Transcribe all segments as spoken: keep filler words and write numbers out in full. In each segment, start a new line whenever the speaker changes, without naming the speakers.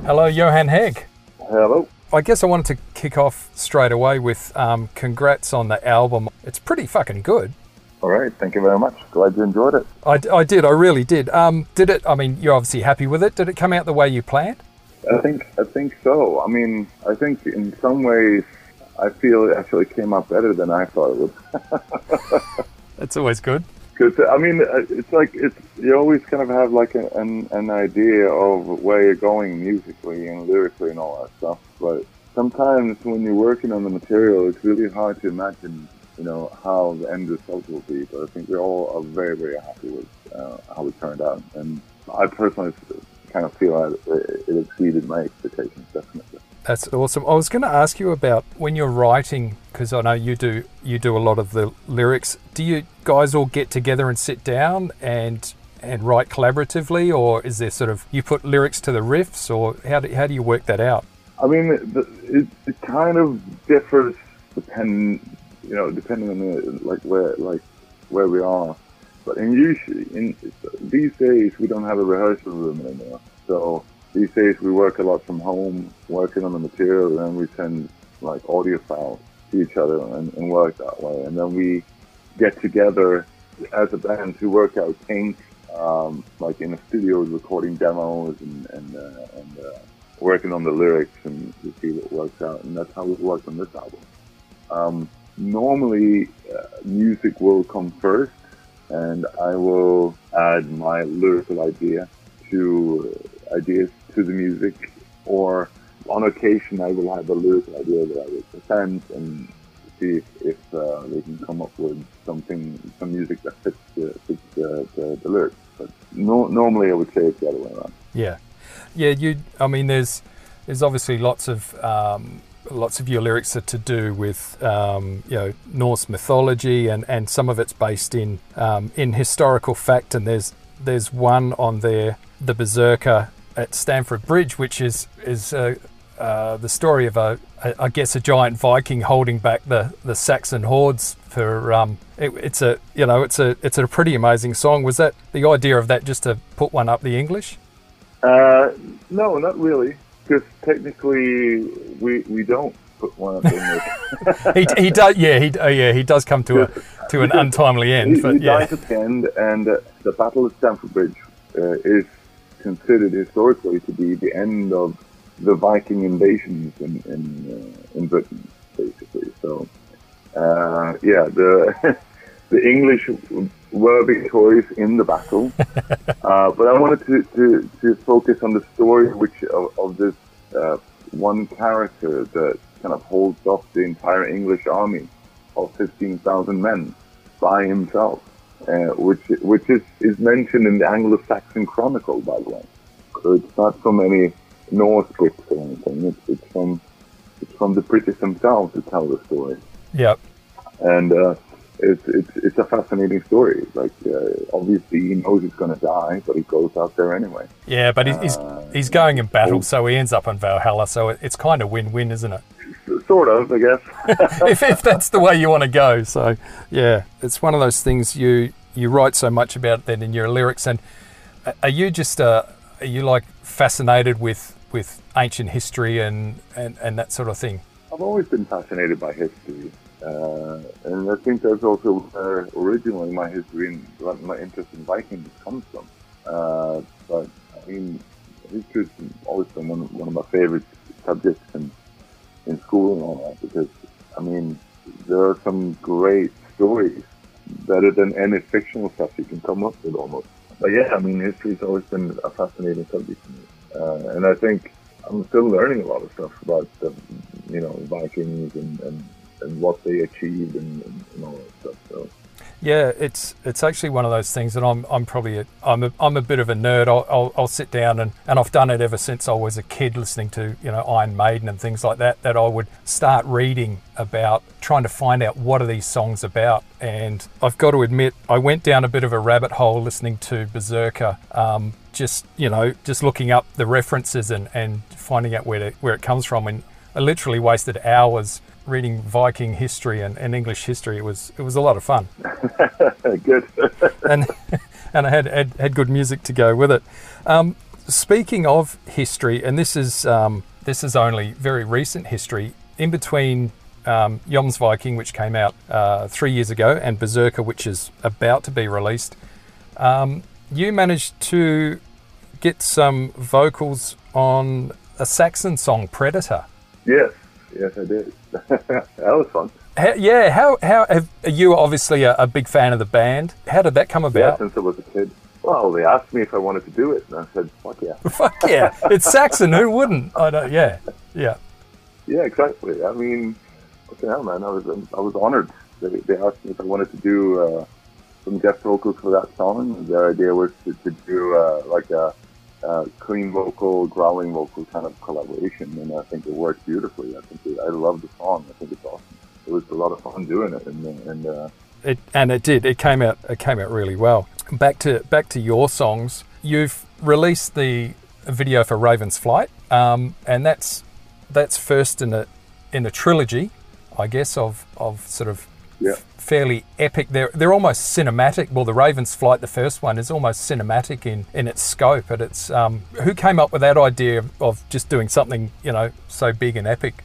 Hello, Johan Hegg.
Hello.
I guess I wanted to kick off straight away with um, congrats on the album. It's pretty fucking good.
All right, thank you very much. Glad you enjoyed it.
I, I did, I really did. Um, did it, I mean, you're obviously happy with it. Did it come out the way you planned?
I think I think so. I mean, I think in some ways, I feel it actually came out better than I thought it would.
That's always good.
Because, I mean, it's like, it's you always kind of have like a, an, an idea of where you're going musically and lyrically and all that stuff. But sometimes when you're working on the material, it's really hard to imagine, you know, how the end result will be. But I think we all are very, very happy with uh, how it turned out. And I personally kind of feel that it, it exceeded my expectations, definitely.
That's awesome. I was going to ask you about when you're writing, because I know you do you do a lot of the lyrics. Do you guys all get together and sit down and and write collaboratively, or is there sort of you put lyrics to the riffs, or how do how do you work that out?
I mean, it, it, it kind of differs depending you know depending on the, like where like where we are. But in usually in these days we don't have a rehearsal room anymore, so. These days we work a lot from home, working on the material, and then we send like audio files to each other and, and work that way. And then we get together as a band to work out kinks, um, like in a studio recording demos and, and, uh, and uh, working on the lyrics and to see what works out. And that's how we work on this album. Um, normally uh, music will come first, and I will add my lyrical idea to uh, ideas to the music, or on occasion I will have a lyrical idea that I will present and see if, if uh, they can come up with something, some music that fits, uh, fits uh, the, the lyrics. But no, normally I would say it's the other way around.
Yeah, yeah. You, I mean, there's there's obviously lots of um, lots of your lyrics are to do with um, you know Norse mythology, and, and some of it's based in um, in historical fact. And there's there's one on there, the Berserker at Stamford Bridge, which is is uh, uh, the story of a, a, I guess, a giant Viking holding back the, the Saxon hordes. For um, it, it's a you know it's a it's a pretty amazing song. Was that the idea of that, just to put one up the English?
Uh, no, not really, because technically we we don't put one up the English.
he he does yeah he uh, yeah he does come to a to an untimely end.
He,
but
he
yeah.
dies at the end, and uh, the Battle of Stamford Bridge uh, is considered historically to be the end of the Viking invasions in in, uh, in Britain, basically. So, uh, yeah, the the English were victorious in the battle, uh, but I wanted to, to, to focus on the story which of, of this uh, one character that kind of holds off the entire English army of fifteen thousand men by himself. Uh, which which is, is mentioned in the Anglo-Saxon Chronicle, by the way. So it's not from any Norse books or anything. It's, it's from it's from the British themselves to tell the story.
Yep.
And uh, it's it's it's a fascinating story. Like uh, obviously he knows he's going to die, but he goes out there anyway.
Yeah, but he's he's,
uh,
he's going in battle, so he ends up in Valhalla. So it, it's kind of win-win, isn't it?
Sort of, I guess.
if, if that's the way you want to go. So, yeah, it's one of those things you, you write so much about that in your lyrics. And are you just, uh, are you like fascinated with, with ancient history and, and, and that sort of thing?
I've always been fascinated by history. Uh, and I think that's also where originally my history and my interest in Vikings comes from. Uh, but, I mean, history's always been one, one of my favorite subjects and in school and all that, because I mean there are some great stories, better than any fictional stuff you can come up with almost. But yeah, I mean history's always been a fascinating subject to me, uh, and I think I'm still learning a lot of stuff about the, you know, Vikings and, and, and what they achieved and, and, and all that stuff. So.
Yeah, it's it's actually one of those things that I'm I'm probably a, I'm a, I'm a bit of a nerd. I'll, I'll I'll sit down and, and I've done it ever since I was a kid, listening to, you know, Iron Maiden and things like that. That I would start reading about, trying to find out what are these songs about. And I've got to admit, I went down a bit of a rabbit hole listening to Berserker. Um, just you know, just looking up the references and, and finding out where to, where it comes from. And I literally wasted hours reading Viking history and, and English history. It was it was a lot of fun.
Good.
and and I had, had had good music to go with it. Um, speaking of history, and this is um, this is only very recent history, in between um, Jomsviking, which came out uh, three years ago, and Berserker, which is about to be released, um, you managed to get some vocals on a Saxon song, Predator.
Yes, yes, I did. That was fun.
How, yeah, how how have, you were obviously a, a big fan of the band. How did that come about?
Yeah, since I was a kid. Well, they asked me if I wanted to do it, and I said, "Fuck yeah!"
Fuck yeah! It's Saxon. Who wouldn't? I don't. Yeah, yeah,
yeah. Exactly. I mean, what the hell, man? I was I was honored. They, they asked me if I wanted to do uh, some guest vocals for that song. Their idea was to, to do uh, like a, a clean vocal, growling vocal kind of collaboration, and I think it worked beautifully. I think it, I love the song. I think it's awesome. It was a lot of fun doing it, and and. Uh,
It, and it did. It came out. It came out really well. Back to back to your songs. You've released the video for Raven's Flight, um, and that's that's first in a in a trilogy, I guess, of of sort of
yeah.
fairly epic. They're they're almost cinematic. Well, the Raven's Flight, the first one, is almost cinematic in, in its scope. And it's um, who came up with that idea of, of just doing something, you know, so big and epic?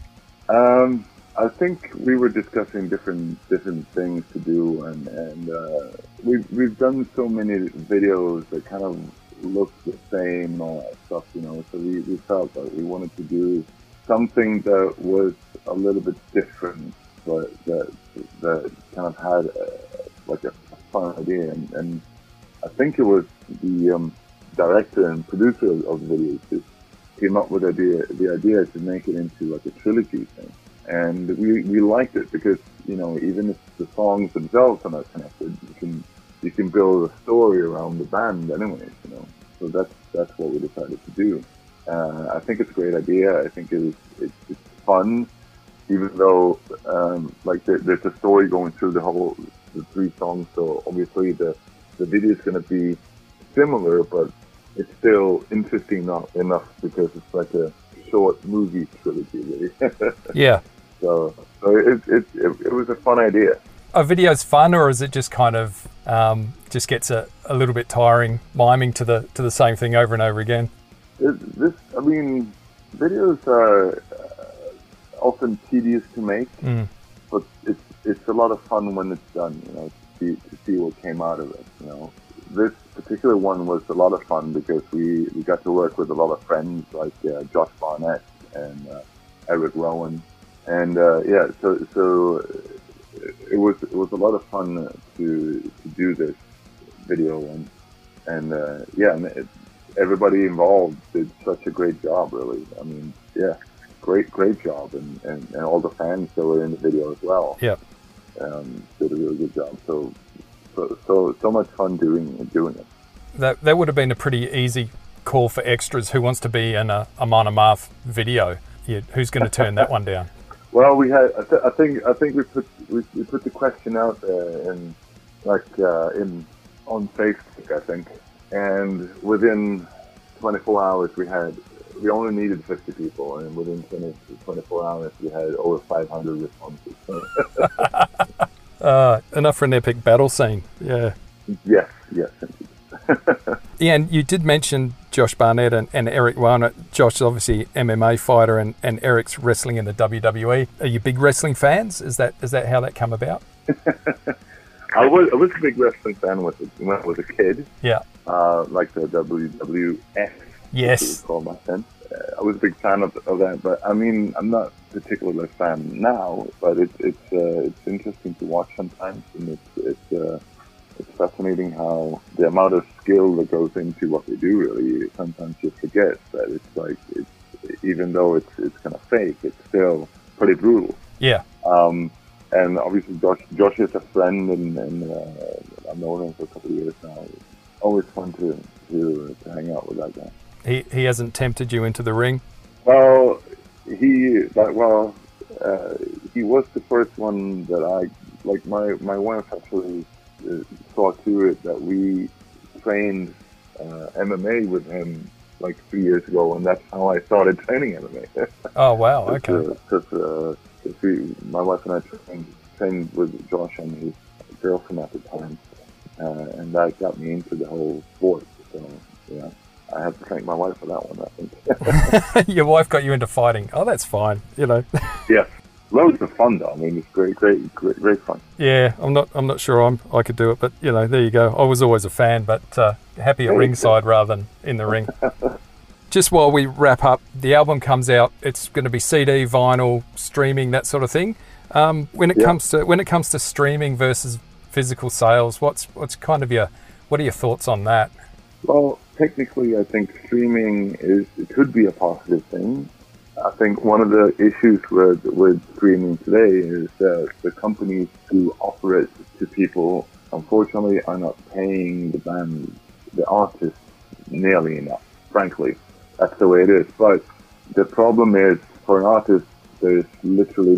Um. I think we were discussing different different things to do, and and uh, we've we've done so many videos that kind of look the same uh, stuff, you know. So we, we felt that we wanted to do something that was a little bit different, but that that kind of had a, like a, a fun idea. And, and I think it was the um, director and producer of, of the videos who came up with the idea the idea to make it into like a trilogy thing. And we, we liked it because, you know, even if the songs themselves are not connected, you can you can build a story around the band anyways, you know. So that's that's what we decided to do. Uh, I think it's a great idea. I think it was, it's, it's fun, even though um, like there, there's a story going through the whole the three songs. So obviously the the video is going to be similar, but it's still interesting not enough because it's like a short movie trilogy, really.
Yeah.
So, so it, it, it, it was a fun idea.
Are videos fun, or is it just kind of um, just gets a, a little bit tiring, miming to the to the same thing over and over again?
It, this, I mean, videos are uh, often tedious to make,
mm.
but it's it's a lot of fun when it's done. You know, to see to see what came out of it. You know, this particular one was a lot of fun because we, we got to work with a lot of friends like uh, Josh Barnett and uh, Eric Rowan. And uh, yeah, so so it was it was a lot of fun to to do this video, and and uh, yeah, and it, everybody involved did such a great job. Really, I mean, yeah, great great job, and, and, and all the fans that were in the video as well.
Yeah,
um, did a really good job. So so so so much fun doing doing it.
That that would have been a pretty easy call for extras. Who wants to be in a, a Amon Amarth video? Yeah, who's going to turn that one down?
Well, we had. I, th- I think. I think we put we, we put the question out there in like uh, in on Facebook, I think, and within twenty-four hours we had. We only needed fifty people, and within twenty, twenty-four hours we had over five hundred responses.
uh, enough for an epic battle scene. Yeah.
Yes. Yes.
Yeah, and you did mention Josh Barnett and, and Eric Rowan. Josh is obviously M M A fighter, and, and Eric's wrestling in the W W E. Are you big wrestling fans? Is that is that how that come about?
I was I was a big wrestling fan with when I was a kid.
Yeah.
Uh, like the W W F.
Yes.
It was called back then. Uh, I was a big fan of, of that, but I mean, I'm not particularly a fan now. But it's it's uh, it's interesting to watch sometimes, and it's it's. Uh, It's fascinating how the amount of skill that goes into what they do. Really, sometimes you forget that it's like it's even though it's it's kind of fake, it's still pretty brutal.
Yeah.
Um, and obviously, Josh Josh is a friend, and, and uh, I've known him for a couple of years now. It's always fun to to, to hang out with that guy.
He he hasn't tempted you into the ring?
Well, he like well, uh, he was the first one that I like. My my wife actually. Uh, saw to it that we trained uh, M M A with him like three years ago, and that's how I started training M M A.
Oh wow! Okay.
Because uh, uh, we, my wife and I trained, trained with Josh and his girlfriend at the time, uh, and that got me into the whole sport. So yeah, I I have to thank my wife for that one, I think.
Your wife got you into fighting. Oh, that's fine. You know.
Yes. Loads of fun, though. I mean, it's great, great, great, great fun.
Yeah, I'm not. I'm not sure I'm. I could do it, but you know, there you go. I was always a fan, but uh, happy at ringside rather than in the ring. Just while we wrap up, the album comes out. It's going to be C D, vinyl, streaming, that sort of thing. Um, when it
Yeah.
comes to when it comes to streaming versus physical sales, what's what's kind of your what are your thoughts on that?
Well, technically, I think streaming is it could be a positive thing. I think one of the issues with with streaming today is that the companies who offer it to people, unfortunately, are not paying the band, the artists, nearly enough. Frankly, that's the way it is. But the problem is, for an artist, there's literally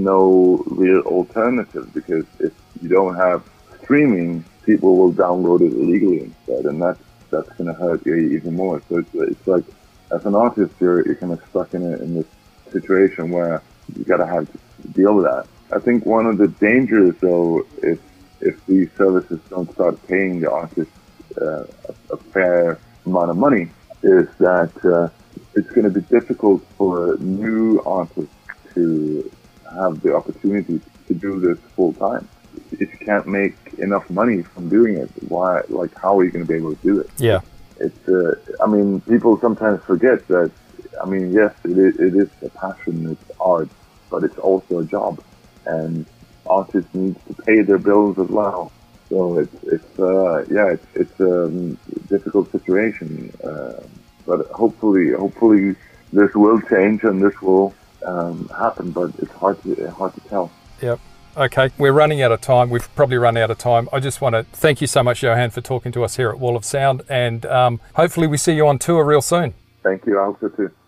no real alternative, because if you don't have streaming, people will download it illegally instead, and that's that's going to hurt you even more. So it's, it's like, as an artist, you're, you're kind of stuck in, a, in this situation where you got to have to deal with that. I think one of the dangers, though, if if these services don't start paying the artists uh, a, a fair amount of money, is that uh, it's going to be difficult for new artists to have the opportunity to do this full time. If you can't make enough money from doing it, why? Like, how are you going to be able to do it?
Yeah.
It's, uh, I mean, people sometimes forget that, I mean, yes, it is, it is a passion, it's art, but it's also a job. And artists need to pay their bills as well. So it's, it's uh, yeah, it's, it's a difficult situation. Uh, but hopefully, hopefully this will change and this will um, happen, but it's hard to, hard to tell.
Yep. Okay, we're running out of time. We've probably run out of time. I just want to thank you so much, Johan, for talking to us here at Wall of Sound, and um, hopefully we see you on tour real soon.
Thank you. I hope so too.